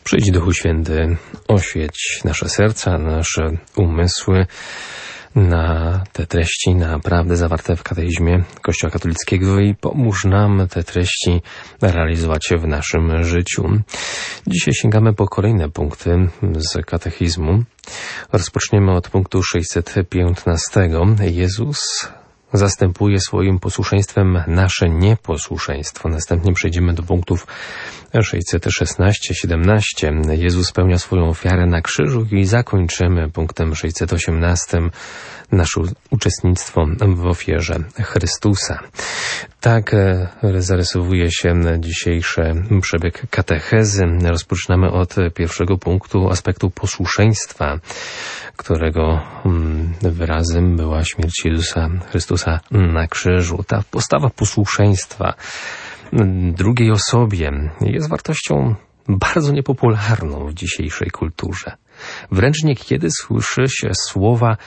Przyjdź, Duchu Święty, oświeć nasze serca, nasze umysły na te treści, na prawdy zawarte w kateizmie Kościoła katolickiego i pomóż nam te treści realizować w naszym życiu. Dzisiaj sięgamy po kolejne punkty z katechizmu. Rozpoczniemy od punktu 615. Jezus zastępuje swoim posłuszeństwem nasze nieposłuszeństwo. Następnie przejdziemy do punktów 616-17. Jezus spełnia swoją ofiarę na krzyżu i zakończymy punktem 618 nasze uczestnictwo w ofierze Chrystusa. Tak zarysowuje się dzisiejszy przebieg katechezy. Rozpoczynamy od pierwszego punktu, aspektu posłuszeństwa, którego wyrazem była śmierć Jezusa Chrystusa na krzyżu. Ta postawa posłuszeństwa drugiej osobie jest wartością bardzo niepopularną w dzisiejszej kulturze. Wręcz niekiedy słyszy się słowa: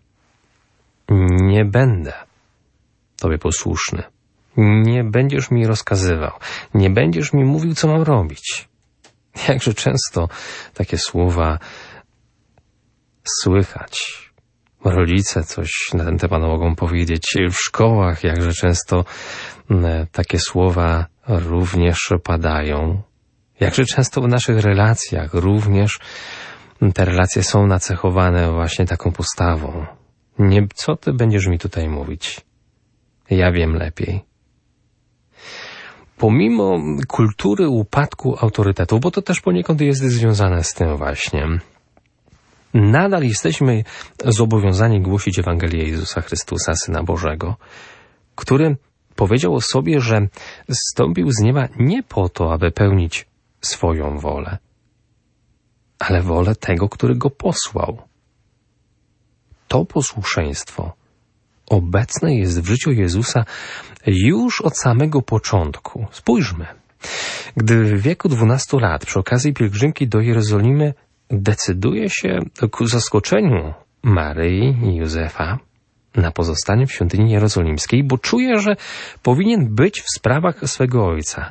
nie będę Tobie posłuszny, nie będziesz mi rozkazywał, nie będziesz mi mówił, co mam robić. Jakże często takie słowa słychać. Rodzice coś na ten temat mogą powiedzieć. W szkołach jakże często takie słowa również padają. Jakże często w naszych relacjach również te relacje są nacechowane właśnie taką postawą. Nie, co ty będziesz mi tutaj mówić? Ja wiem lepiej. Pomimo kultury upadku autorytetu, bo to też poniekąd jest związane z tym właśnie, nadal jesteśmy zobowiązani głosić Ewangelię Jezusa Chrystusa, Syna Bożego, który powiedział o sobie, że zstąpił z nieba nie po to, aby pełnić swoją wolę, ale wolę tego, który go posłał. To posłuszeństwo obecne jest w życiu Jezusa już od samego początku. Spójrzmy. Gdy w wieku 12 lat przy okazji pielgrzymki do Jerozolimy decyduje się ku zaskoczeniu Maryi i Józefa na pozostanie w świątyni jerozolimskiej, bo czuje, że powinien być w sprawach swego ojca.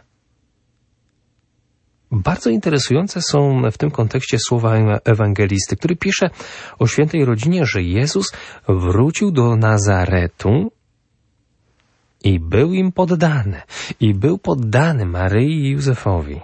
Bardzo interesujące są w tym kontekście słowa ewangelisty, który pisze o świętej rodzinie, że Jezus wrócił do Nazaretu i był im poddany. I był poddany Maryi i Józefowi.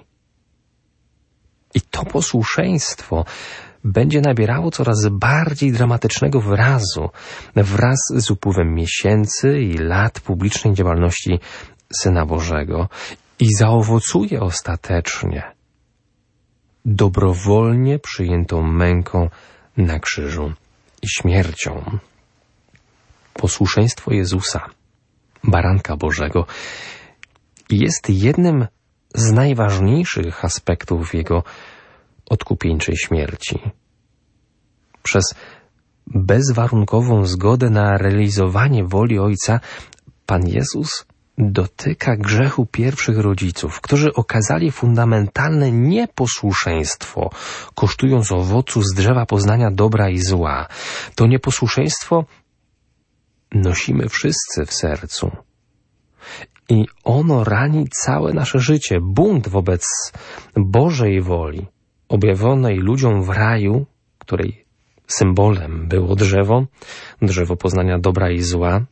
I to posłuszeństwo będzie nabierało coraz bardziej dramatycznego wyrazu wraz z upływem miesięcy i lat publicznej działalności Syna Bożego i zaowocuje ostatecznie dobrowolnie przyjętą męką na krzyżu i śmiercią. Posłuszeństwo Jezusa, Baranka Bożego, jest jednym z najważniejszych aspektów Jego odkupieńczej śmierci. Przez bezwarunkową zgodę na realizowanie woli Ojca Pan Jezus dotyka grzechu pierwszych rodziców, którzy okazali fundamentalne nieposłuszeństwo, kosztując owocu z drzewa poznania dobra i zła. To nieposłuszeństwo nosimy wszyscy w sercu. I ono rani całe nasze życie. Bunt wobec Bożej woli, objawionej ludziom w raju, której symbolem było drzewo poznania dobra i zła,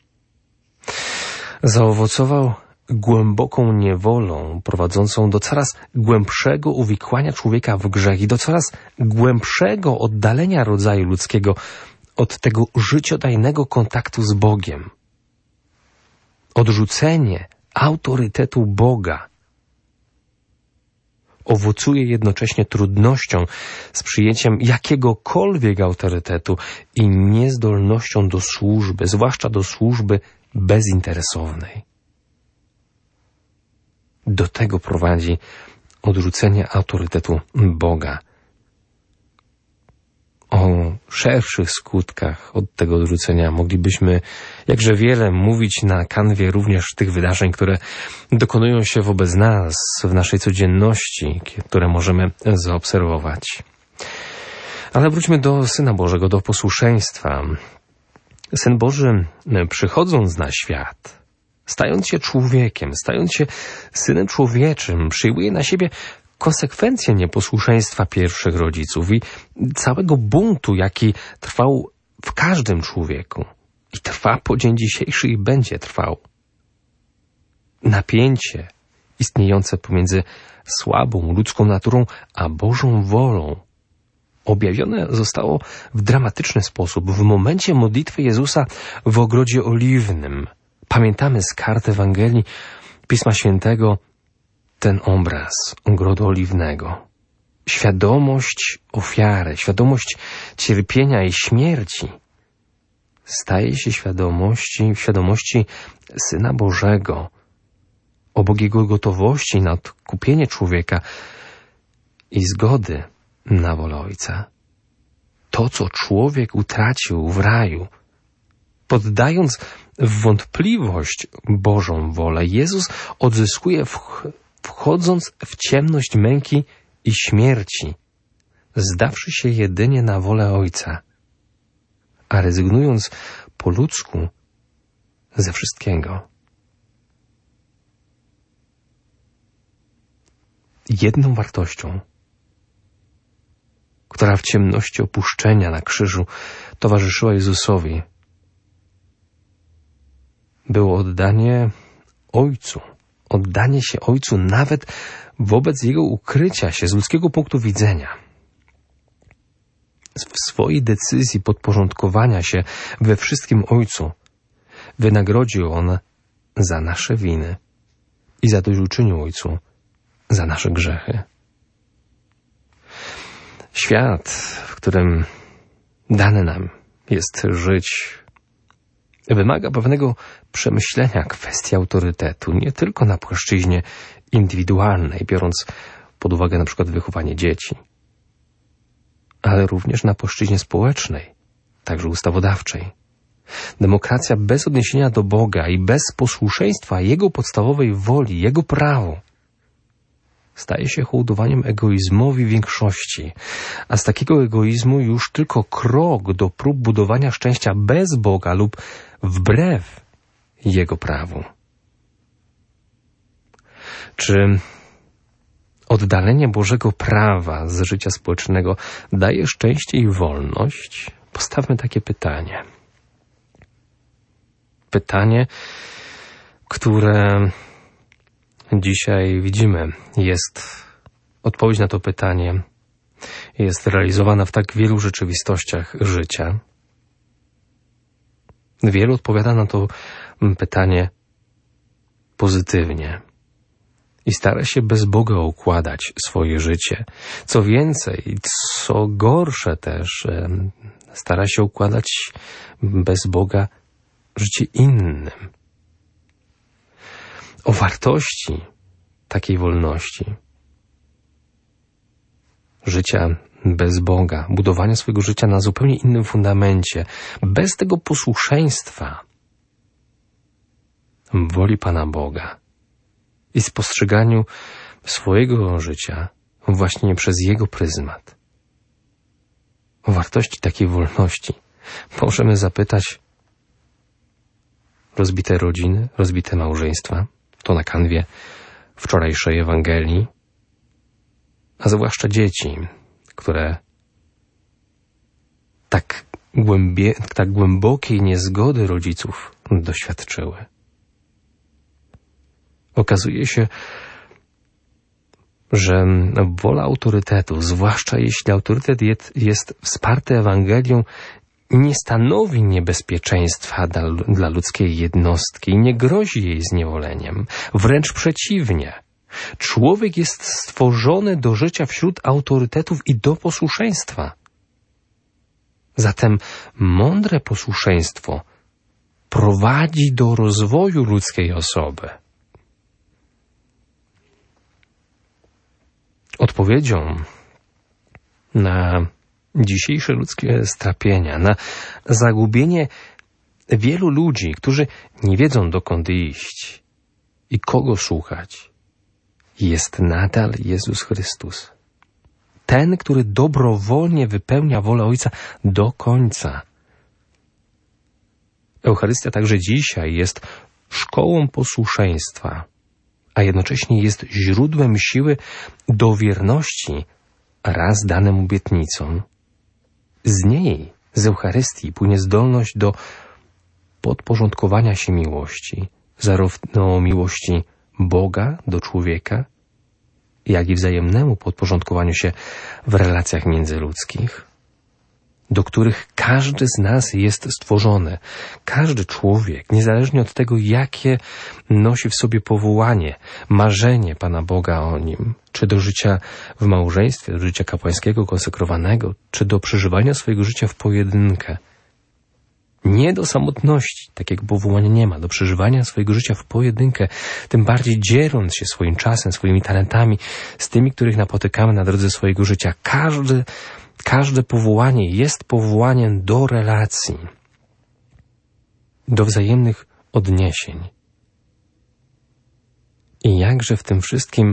zaowocował głęboką niewolą, prowadzącą do coraz głębszego uwikłania człowieka w grzech i do coraz głębszego oddalenia rodzaju ludzkiego od tego życiodajnego kontaktu z Bogiem. Odrzucenie autorytetu Boga owocuje jednocześnie trudnością z przyjęciem jakiegokolwiek autorytetu i niezdolnością do służby, zwłaszcza do służby bezinteresownej. Do tego prowadzi odrzucenie autorytetu Boga. O szerszych skutkach od tego odrzucenia moglibyśmy jakże wiele mówić na kanwie również tych wydarzeń, które dokonują się wobec nas w naszej codzienności, które możemy zaobserwować. Ale wróćmy do Syna Bożego, do posłuszeństwa. Syn Boży, przychodząc na świat, stając się człowiekiem, stając się Synem Człowieczym, przyjmuje na siebie konsekwencje nieposłuszeństwa pierwszych rodziców i całego buntu, jaki trwał w każdym człowieku i trwa po dzień dzisiejszy i będzie trwał. Napięcie istniejące pomiędzy słabą ludzką naturą a Bożą wolą objawione zostało w dramatyczny sposób w momencie modlitwy Jezusa w Ogrodzie Oliwnym. Pamiętamy z kart Ewangelii Pisma Świętego ten obraz Ogrodu Oliwnego. Świadomość ofiary, świadomość cierpienia i śmierci staje się świadomości Syna Bożego, obok Jego gotowości na odkupienie człowieka i zgody na wolę Ojca. To, co człowiek utracił w raju, poddając w wątpliwość Bożą wolę, Jezus odzyskuje wchodząc w ciemność męki i śmierci, zdawszy się jedynie na wolę Ojca, a rezygnując po ludzku ze wszystkiego. Jedną wartością, która w ciemności opuszczenia na krzyżu towarzyszyła Jezusowi, było oddanie Ojcu. Oddanie się Ojcu nawet wobec Jego ukrycia się z ludzkiego punktu widzenia. W swojej decyzji podporządkowania się we wszystkim Ojcu wynagrodził On za nasze winy i zadośćuczynił Ojcu za nasze grzechy. Świat, w którym dane nam jest żyć, wymaga pewnego przemyślenia kwestii autorytetu, nie tylko na płaszczyźnie indywidualnej, biorąc pod uwagę na przykład wychowanie dzieci, ale również na płaszczyźnie społecznej, także ustawodawczej. Demokracja bez odniesienia do Boga i bez posłuszeństwa Jego podstawowej woli, Jego prawu, staje się hołdowaniem egoizmowi większości, a z takiego egoizmu już tylko krok do prób budowania szczęścia bez Boga lub wbrew Jego prawu. Czy oddalenie Bożego prawa z życia społecznego daje szczęście i wolność? Postawmy takie pytanie. Pytanie, które dzisiaj widzimy, odpowiedź na to pytanie jest realizowana w tak wielu rzeczywistościach życia. Wielu odpowiada na to pytanie pozytywnie i stara się bez Boga układać swoje życie. Co więcej, co gorsze też, stara się układać bez Boga życie innym. O wartości takiej wolności, życia bez Boga, budowania swojego życia na zupełnie innym fundamencie, bez tego posłuszeństwa woli Pana Boga i spostrzeganiu swojego życia właśnie przez Jego pryzmat. O wartości takiej wolności możemy zapytać rozbite rodziny, rozbite małżeństwa, to na kanwie wczorajszej Ewangelii, a zwłaszcza dzieci, które tak głębokiej niezgody rodziców doświadczyły. Okazuje się, że wola autorytetu, zwłaszcza jeśli autorytet jest wsparty Ewangelią, nie stanowi niebezpieczeństwa dla ludzkiej jednostki i nie grozi jej zniewoleniem. Wręcz przeciwnie. Człowiek jest stworzony do życia wśród autorytetów i do posłuszeństwa. Zatem mądre posłuszeństwo prowadzi do rozwoju ludzkiej osoby. Odpowiedzią na dzisiejsze ludzkie strapienia, na zagubienie wielu ludzi, którzy nie wiedzą, dokąd iść i kogo słuchać, jest nadal Jezus Chrystus. Ten, który dobrowolnie wypełnia wolę Ojca do końca. Eucharystia także dzisiaj jest szkołą posłuszeństwa, a jednocześnie jest źródłem siły do wierności raz danym obietnicom. Z niej, z Eucharystii, płynie zdolność do podporządkowania się miłości, zarówno miłości Boga do człowieka, jak i wzajemnemu podporządkowaniu się w relacjach międzyludzkich, do których każdy z nas jest stworzony. Każdy człowiek, niezależnie od tego, jakie nosi w sobie powołanie, marzenie Pana Boga o nim, czy do życia w małżeństwie, do życia kapłańskiego, konsekrowanego, czy do przeżywania swojego życia w pojedynkę. Nie do samotności, takiego powołania nie ma, do przeżywania swojego życia w pojedynkę, tym bardziej dzieląc się swoim czasem, swoimi talentami z tymi, których napotykamy na drodze swojego życia. Każde powołanie jest powołaniem do relacji, do wzajemnych odniesień. I jakże w tym wszystkim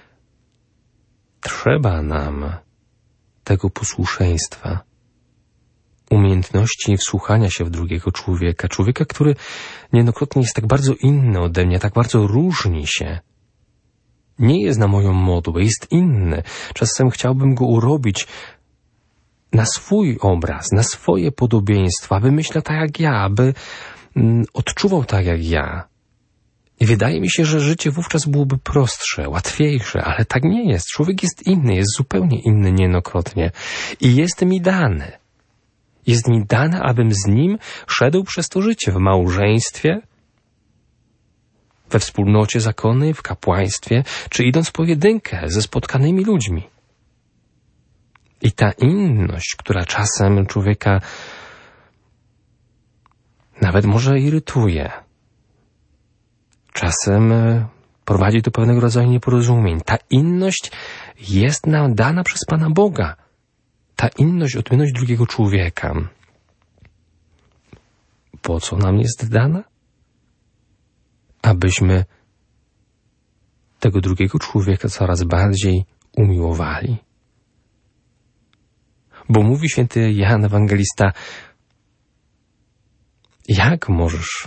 trzeba nam tego posłuszeństwa, umiejętności wsłuchania się w drugiego człowieka, który niejednokrotnie jest tak bardzo inny ode mnie, tak bardzo różni się. Nie jest na moją modłę, jest inny. Czasem chciałbym go urobić na swój obraz, na swoje podobieństwo, aby myślał tak jak ja, aby odczuwał tak jak ja. I wydaje mi się, że życie wówczas byłoby prostsze, łatwiejsze, ale tak nie jest. Człowiek jest inny, jest zupełnie inny niejednokrotnie. I jest mi dane. Jest mi dane, abym z nim szedł przez to życie w małżeństwie, we wspólnocie zakonnej, w kapłaństwie, czy idąc w pojedynkę ze spotkanymi ludźmi. I ta inność, która czasem człowieka nawet może irytuje, czasem prowadzi do pewnego rodzaju nieporozumień. Ta inność jest nam dana przez Pana Boga. Ta inność, odmienność drugiego człowieka. Po co nam jest dana? Abyśmy tego drugiego człowieka coraz bardziej umiłowali. Bo mówi święty Jan Ewangelista, jak możesz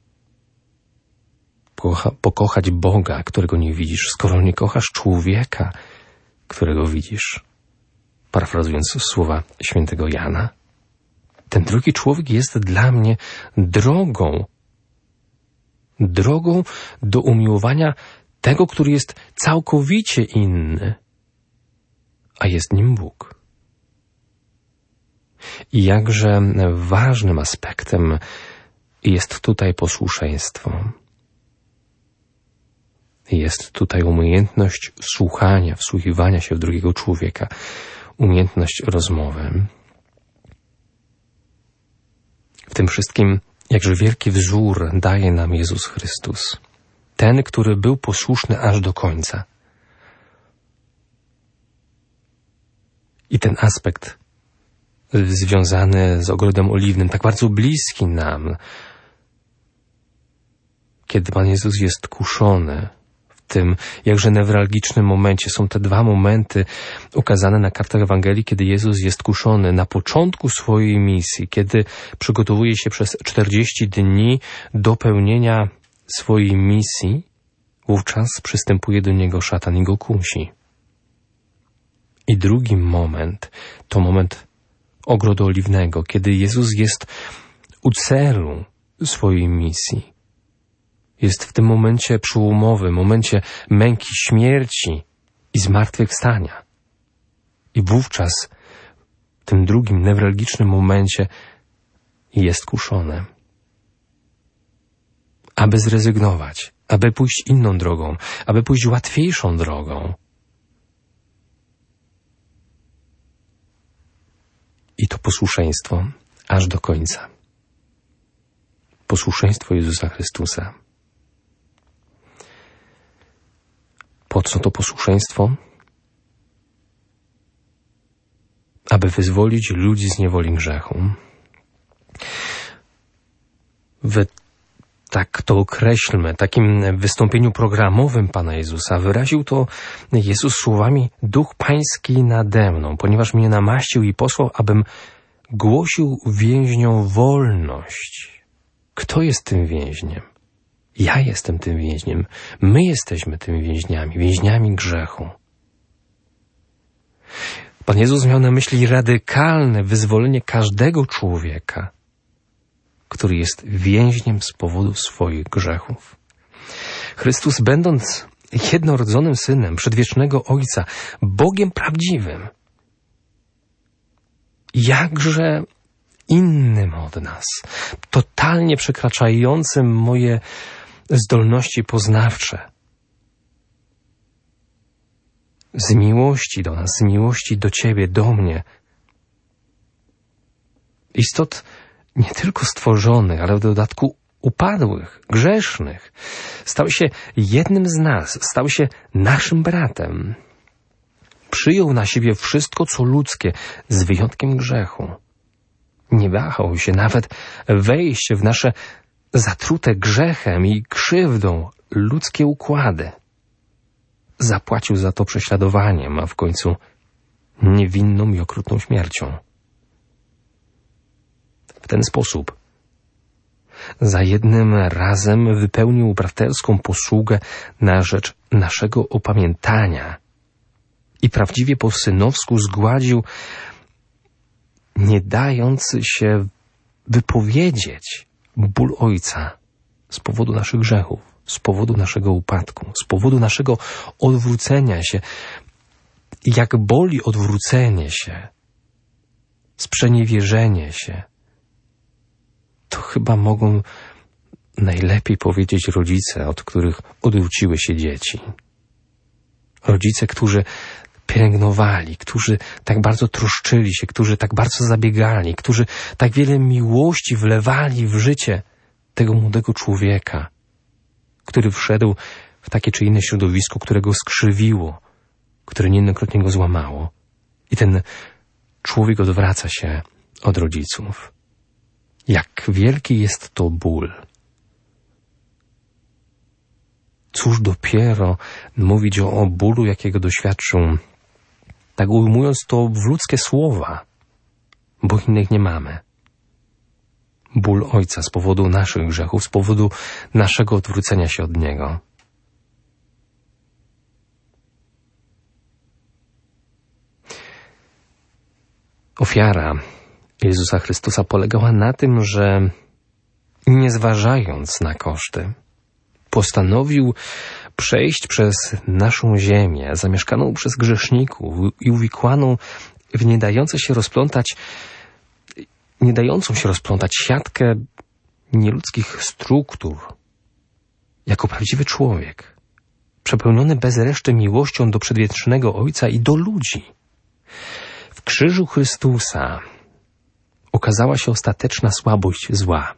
pokochać Boga, którego nie widzisz, skoro nie kochasz człowieka, którego widzisz? Parafrazując słowa świętego Jana. Ten drugi człowiek jest dla mnie drogą do umiłowania tego, który jest całkowicie inny, a jest nim Bóg. I jakże ważnym aspektem jest tutaj posłuszeństwo. Jest tutaj umiejętność słuchania, wsłuchiwania się w drugiego człowieka, umiejętność rozmowy. W tym wszystkim jakże wielki wzór daje nam Jezus Chrystus. Ten, który był posłuszny aż do końca. I ten aspekt związany z ogrodem oliwnym, tak bardzo bliski nam, kiedy Pan Jezus jest kuszony, w tym jakże newralgicznym momencie. Są te dwa momenty ukazane na kartach Ewangelii, kiedy Jezus jest kuszony na początku swojej misji, kiedy przygotowuje się przez 40 dni do pełnienia swojej misji, wówczas przystępuje do Niego szatan i go kusi. I drugi moment to moment ogrodu oliwnego, kiedy Jezus jest u celu swojej misji. Jest w tym momencie przełomowym, momencie męki, śmierci i zmartwychwstania. I wówczas, w tym drugim, newralgicznym momencie, jest kuszony. Aby zrezygnować, aby pójść inną drogą, aby pójść łatwiejszą drogą. I to posłuszeństwo aż do końca. Posłuszeństwo Jezusa Chrystusa. Po co to posłuszeństwo? Aby wyzwolić ludzi z niewoli grzechu. Tak to określmy, takim wystąpieniu programowym Pana Jezusa wyraził to Jezus słowami: Duch Pański nade mną, ponieważ mnie namaścił i posłał, abym głosił więźniom wolność. Kto jest tym więźniem? Ja jestem tym więźniem. My jesteśmy tymi więźniami grzechu. Pan Jezus miał na myśli radykalne wyzwolenie każdego człowieka, który jest więźniem z powodu swoich grzechów. Chrystus, będąc jednorodzonym Synem przedwiecznego Ojca, Bogiem prawdziwym, jakże innym od nas, totalnie przekraczającym moje zdolności poznawcze, z miłości do nas, z miłości do Ciebie, do mnie, istot nie tylko stworzonych, ale w dodatku upadłych, grzesznych, stał się jednym z nas, stał się naszym bratem. Przyjął na siebie wszystko, co ludzkie, z wyjątkiem grzechu. Nie wahał się nawet wejść w nasze zatrute grzechem i krzywdą ludzkie układy. Zapłacił za to prześladowaniem, a w końcu niewinną i okrutną śmiercią. W ten sposób za jednym razem wypełnił braterską posługę na rzecz naszego opamiętania i prawdziwie po synowsku zgładził nie dający się wypowiedzieć ból Ojca z powodu naszych grzechów, z powodu naszego upadku, z powodu naszego odwrócenia się. Jak boli odwrócenie się, sprzeniewierzenie się, to chyba mogą najlepiej powiedzieć rodzice, od których odwróciły się dzieci. Rodzice, którzy pielęgnowali, którzy tak bardzo troszczyli się, którzy tak bardzo zabiegali, którzy tak wiele miłości wlewali w życie tego młodego człowieka, który wszedł w takie czy inne środowisko, które go skrzywiło, które niejednokrotnie go złamało. I ten człowiek odwraca się od rodziców. Jak wielki jest to ból. Cóż dopiero mówić o bólu, jakiego doświadczył, tak ujmując to w ludzkie słowa, bo innych nie mamy. Ból Ojca z powodu naszych grzechów, z powodu naszego odwrócenia się od Niego. Ofiara Jezusa Chrystusa polegała na tym, że nie zważając na koszty, postanowił przejść przez naszą ziemię, zamieszkaną przez grzeszników i uwikłaną w nie dającą się rozplątać siatkę nieludzkich struktur, jako prawdziwy człowiek, przepełniony bez reszty miłością do przedwiecznego Ojca i do ludzi. W krzyżu Chrystusa okazała się ostateczna słabość zła.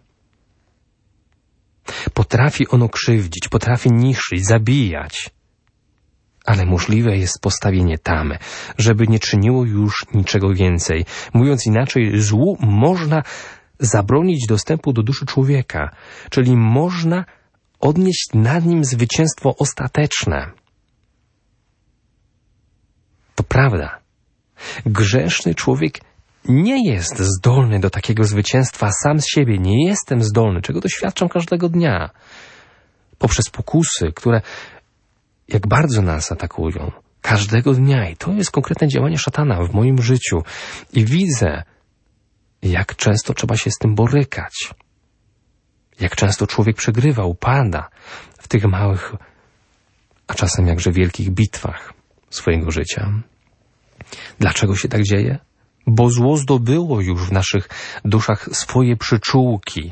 Potrafi ono krzywdzić, potrafi niszczyć, zabijać, ale możliwe jest postawienie tamy, żeby nie czyniło już niczego więcej. Mówiąc inaczej, złu można zabronić dostępu do duszy człowieka, czyli można odnieść nad nim zwycięstwo ostateczne. To prawda. Grzeszny człowiek nie jest zdolny do takiego zwycięstwa sam z siebie. Nie jestem zdolny, czego doświadczam każdego dnia. Poprzez pokusy, które jak bardzo nas atakują. Każdego dnia. I to jest konkretne działanie szatana w moim życiu. I widzę, jak często trzeba się z tym borykać. Jak często człowiek przegrywa, upada w tych małych, a czasem jakże wielkich bitwach swojego życia. Dlaczego się tak dzieje? Bo zło zdobyło już w naszych duszach swoje przyczółki.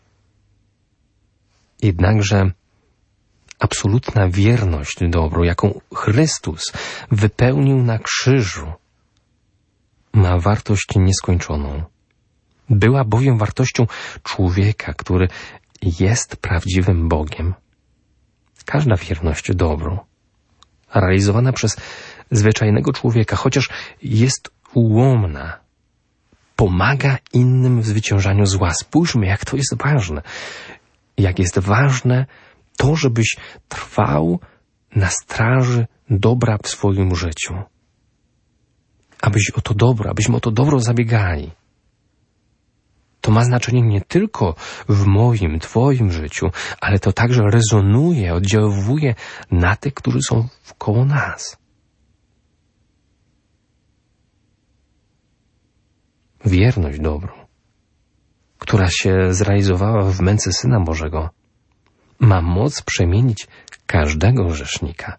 Jednakże absolutna wierność dobru, jaką Chrystus wypełnił na krzyżu, ma wartość nieskończoną. Była bowiem wartością człowieka, który jest prawdziwym Bogiem. Każda wierność dobru, realizowana przez zwyczajnego człowieka, chociaż jest ułomna, pomaga innym w zwyciężaniu zła. Spójrzmy, jak to jest ważne. Jak jest ważne to, żebyś trwał na straży dobra w swoim życiu. Abyśmy o to dobro zabiegali. To ma znaczenie nie tylko w moim, Twoim życiu, ale to także rezonuje, oddziałuje na tych, którzy są wkoło nas. Wierność dobrą, która się zrealizowała w męce Syna Bożego, ma moc przemienić każdego grzesznika,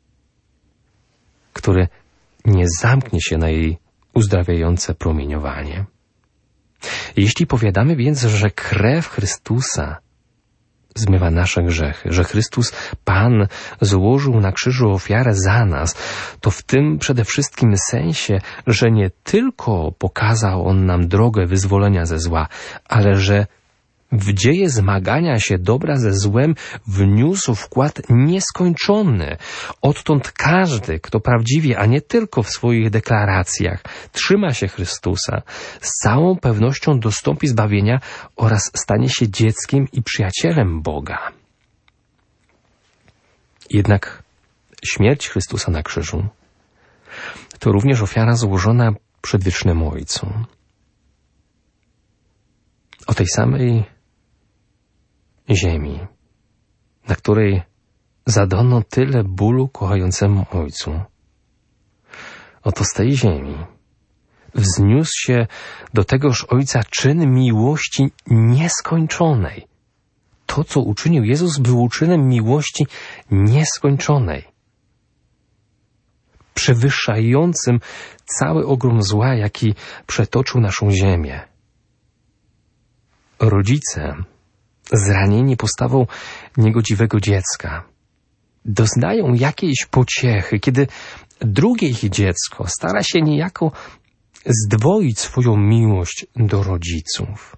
który nie zamknie się na jej uzdrawiające promieniowanie. Jeśli powiadamy więc, że krew Chrystusa zmywa nasze grzechy, że Chrystus Pan złożył na krzyżu ofiarę za nas, to w tym przede wszystkim sensie, że nie tylko pokazał On nam drogę wyzwolenia ze zła, ale że w dzieje zmagania się dobra ze złem wniósł wkład nieskończony. Odtąd każdy, kto prawdziwie, a nie tylko w swoich deklaracjach, trzyma się Chrystusa, z całą pewnością dostąpi zbawienia oraz stanie się dzieckiem i przyjacielem Boga. Jednak śmierć Chrystusa na krzyżu to również ofiara złożona przedwiecznemu Ojcu. O tej samej ziemi, na której zadano tyle bólu kochającemu Ojcu. Oto z tej ziemi wzniósł się do tegoż Ojca czyn miłości nieskończonej. To, co uczynił Jezus, było czynem miłości nieskończonej, przewyższającym cały ogrom zła, jaki przetoczył naszą ziemię. Rodzice, zranieni postawą niegodziwego dziecka, doznają jakiejś pociechy, kiedy drugie ich dziecko stara się niejako zdwoić swoją miłość do rodziców.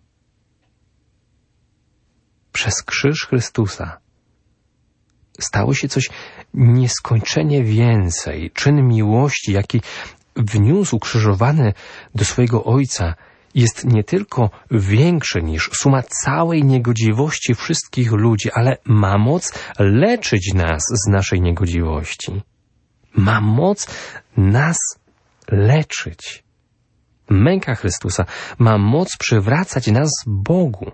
Przez krzyż Chrystusa stało się coś nieskończenie więcej. Czyn miłości, jaki wniósł ukrzyżowany do swojego Ojca, jest nie tylko większy niż suma całej niegodziwości wszystkich ludzi, ale ma moc leczyć nas z naszej niegodziwości. Ma moc nas leczyć. Męka Chrystusa ma moc przywracać nas Bogu.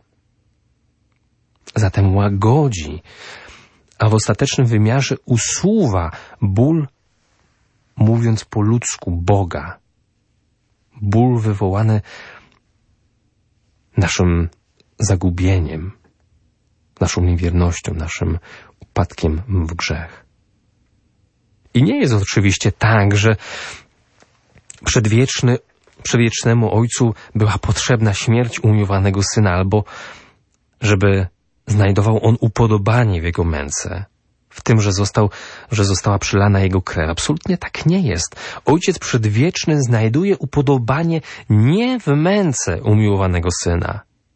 Zatem łagodzi, a w ostatecznym wymiarze usuwa ból, mówiąc po ludzku, Boga. Ból wywołany naszym zagubieniem, naszą niewiernością, naszym upadkiem w grzech. I nie jest oczywiście tak, że przedwiecznemu Ojcu była potrzebna śmierć umiłowanego Syna, albo żeby znajdował On upodobanie w Jego męce, w tym, że została przylana Jego krew. Absolutnie tak nie jest. Ojciec Przedwieczny znajduje upodobanie nie w męce umiłowanego Syna,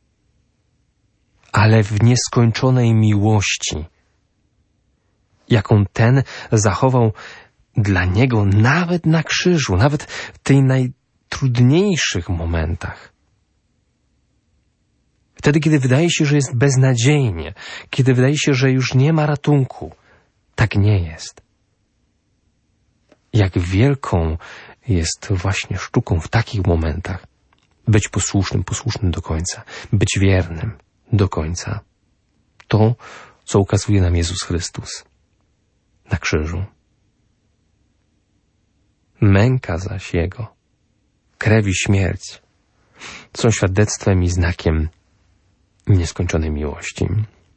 ale w nieskończonej miłości, jaką ten zachował dla Niego nawet na krzyżu, nawet w tych najtrudniejszych momentach. Wtedy, kiedy wydaje się, że jest beznadziejnie, kiedy wydaje się, że już nie ma ratunku. Tak nie jest. Jak wielką jest właśnie sztuką w takich momentach być posłusznym do końca, być wiernym do końca. To, co ukazuje nam Jezus Chrystus na krzyżu. Męka zaś Jego, krew i śmierć są świadectwem i znakiem nieskończonej miłości.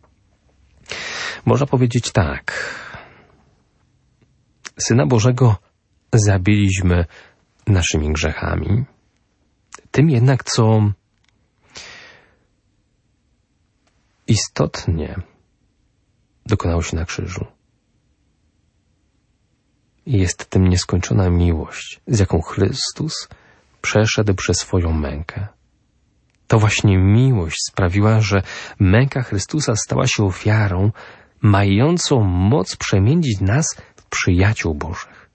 Można powiedzieć tak. Syna Bożego zabiliśmy naszymi grzechami. Tym jednak, co istotnie dokonało się na krzyżu, jest tym nieskończona miłość, z jaką Chrystus przeszedł przez swoją mękę. To właśnie miłość sprawiła, że męka Chrystusa stała się ofiarą mającą moc przemienić nas w przyjaciół Bożych.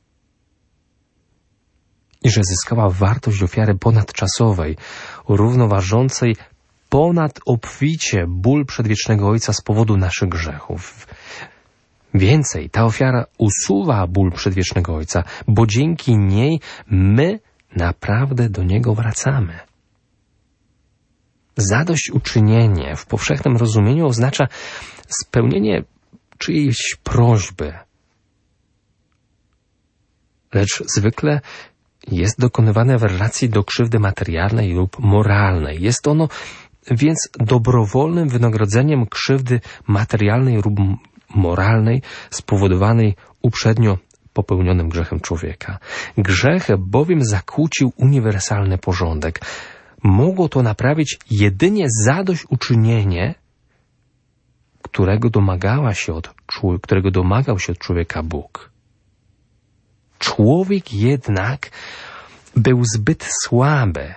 I że zyskała wartość ofiary ponadczasowej, równoważącej ponad obficie ból przedwiecznego Ojca z powodu naszych grzechów. Więcej, ta ofiara usuwa ból przedwiecznego Ojca, bo dzięki niej my naprawdę do Niego wracamy. Zadośćuczynienie w powszechnym rozumieniu oznacza spełnienie czyjejś prośby, lecz zwykle jest dokonywane w relacji do krzywdy materialnej lub moralnej. Jest ono więc dobrowolnym wynagrodzeniem krzywdy materialnej lub moralnej spowodowanej uprzednio popełnionym grzechem człowieka. Grzech bowiem zakłócił uniwersalny porządek. Mogło to naprawić jedynie zadośćuczynienie, którego domagał się od człowieka Bóg. Człowiek jednak był zbyt słaby.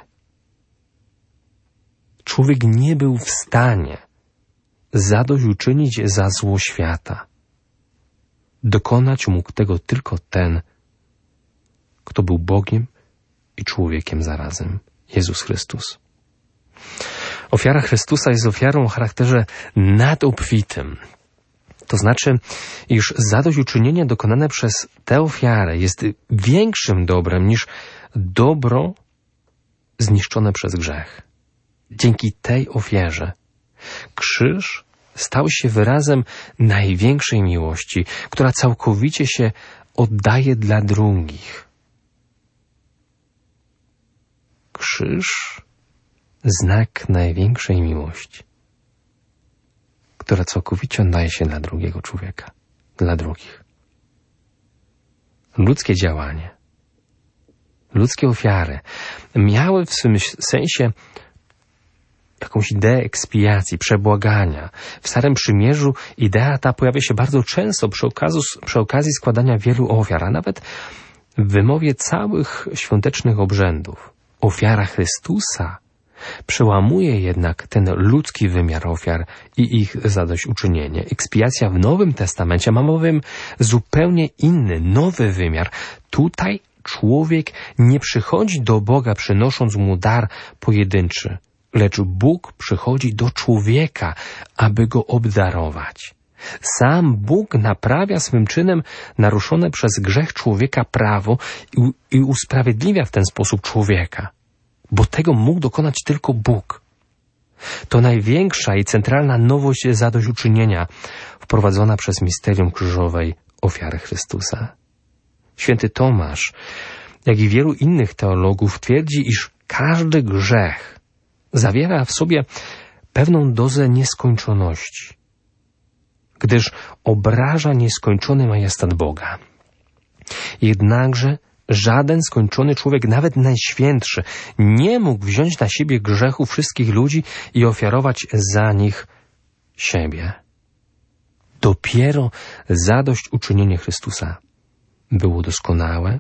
Człowiek nie był w stanie zadośćuczynić za zło świata. Dokonać mógł tego tylko ten, kto był Bogiem i człowiekiem zarazem, Jezus Chrystus. Ofiara Chrystusa jest ofiarą o charakterze nadobfitym. To znaczy, iż zadośćuczynienie dokonane przez tę ofiarę jest większym dobrem niż dobro zniszczone przez grzech. Dzięki tej ofierze krzyż stał się wyrazem największej miłości, która całkowicie się oddaje dla drugich. Krzyż, znak największej miłości, która całkowicie oddaje się dla drugiego człowieka, dla drugich. Ludzkie działanie, ludzkie ofiary miały w swym sensie jakąś ideę ekspiacji, przebłagania. W Starym Przymierzu idea ta pojawia się bardzo często przy okazji składania wielu ofiar, a nawet w wymowie całych świątecznych obrzędów. Ofiara Chrystusa przełamuje jednak ten ludzki wymiar ofiar i ich zadośćuczynienie. Ekspiacja w Nowym Testamencie ma bowiem zupełnie inny, nowy wymiar. Tutaj człowiek nie przychodzi do Boga, przynosząc mu dar pojedynczy, lecz Bóg przychodzi do człowieka, aby go obdarować. Sam Bóg naprawia swym czynem naruszone przez grzech człowieka prawo i usprawiedliwia w ten sposób człowieka, bo tego mógł dokonać tylko Bóg. To największa i centralna nowość zadośćuczynienia wprowadzona przez misterium krzyżowej ofiary Chrystusa. Święty Tomasz, jak i wielu innych teologów, twierdzi, iż każdy grzech zawiera w sobie pewną dozę nieskończoności, gdyż obraża nieskończony majestat Boga. Jednakże żaden skończony człowiek, nawet najświętszy, nie mógł wziąć na siebie grzechu wszystkich ludzi i ofiarować za nich siebie. Dopiero zadośćuczynienie Chrystusa było doskonałe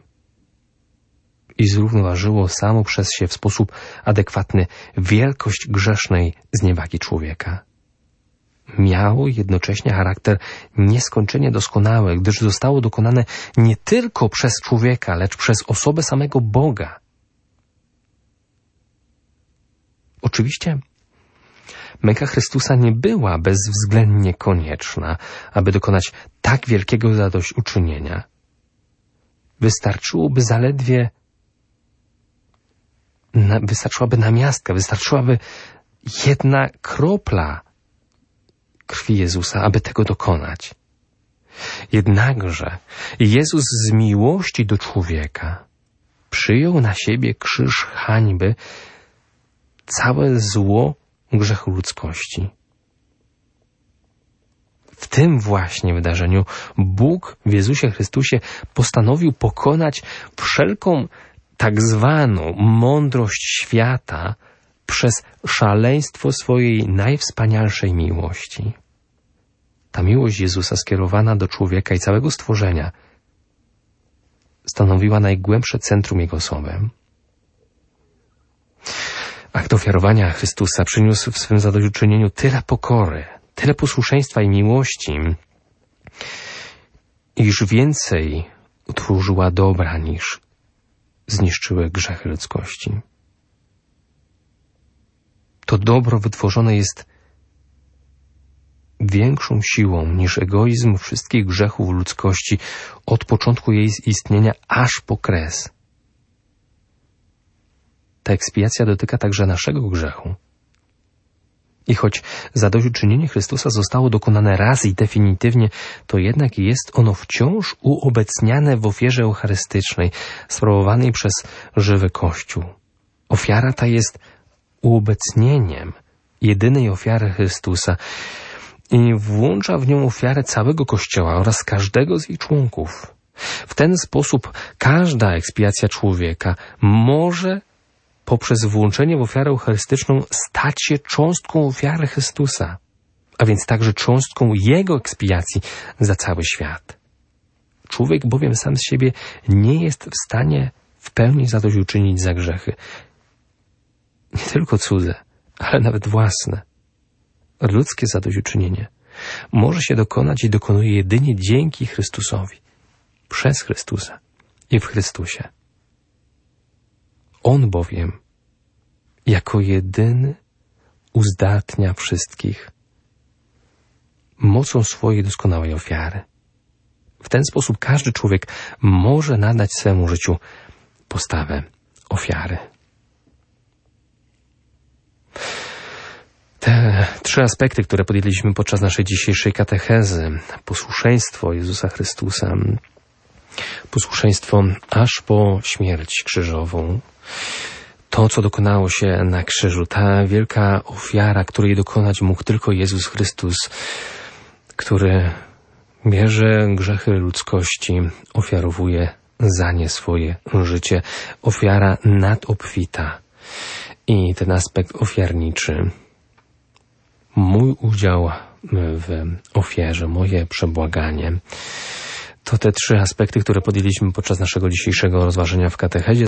i zrównoważyło samo przez się w sposób adekwatny wielkość grzesznej zniewagi człowieka. Miało jednocześnie charakter nieskończenie doskonały, gdyż zostało dokonane nie tylko przez człowieka, lecz przez osobę samego Boga. Oczywiście męka Chrystusa nie była bezwzględnie konieczna, aby dokonać tak wielkiego zadośćuczynienia. Wystarczyłaby namiastka, wystarczyłaby jedna kropla krwi Jezusa, aby tego dokonać. Jednakże Jezus z miłości do człowieka przyjął na siebie krzyż hańby, całe zło grzechu ludzkości. W tym właśnie wydarzeniu Bóg w Jezusie Chrystusie postanowił pokonać wszelką tak zwaną mądrość świata przez szaleństwo swojej najwspanialszej miłości. Ta miłość Jezusa skierowana do człowieka i całego stworzenia stanowiła najgłębsze centrum Jego osoby. Akt ofiarowania Chrystusa przyniósł w swym zadośćuczynieniu tyle pokory, tyle posłuszeństwa i miłości, iż więcej utworzyła dobra niż zniszczyły grzechy ludzkości. To dobro wytworzone jest większą siłą niż egoizm wszystkich grzechów ludzkości od początku jej istnienia aż po kres. Ta ekspiacja dotyka także naszego grzechu, I choć zadośćuczynienie Chrystusa zostało dokonane raz i definitywnie, to jednak jest ono wciąż uobecniane w ofierze eucharystycznej, sprawowanej przez żywy Kościół. Ofiara ta jest uobecnieniem jedynej ofiary Chrystusa i włącza w nią ofiarę całego Kościoła oraz każdego z jej członków. W ten sposób każda ekspiacja człowieka może poprzez włączenie w ofiarę eucharystyczną stać się cząstką ofiary Chrystusa, a więc także cząstką Jego ekspiacji za cały świat. Człowiek bowiem sam z siebie nie jest w stanie w pełni zadośćuczynić za grzechy. Nie tylko cudze, ale nawet własne. Ludzkie zadośćuczynienie może się dokonać i dokonuje jedynie dzięki Chrystusowi, przez Chrystusa i w Chrystusie. On bowiem jako jedyny uzdatnia wszystkich mocą swojej doskonałej ofiary. W ten sposób każdy człowiek może nadać swemu życiu postawę ofiary. Te trzy aspekty, które podjęliśmy podczas naszej dzisiejszej katechezy, posłuszeństwo Jezusa Chrystusa, posłuszeństwo aż po śmierć krzyżową, to, co dokonało się na krzyżu, ta wielka ofiara, której dokonać mógł tylko Jezus Chrystus, który bierze grzechy ludzkości, ofiarowuje za nie swoje życie. Ofiara nadobfita. I ten aspekt ofiarniczy, mój udział w ofierze, moje przebłaganie, to te trzy aspekty, które podjęliśmy podczas naszego dzisiejszego rozważenia w katechezie.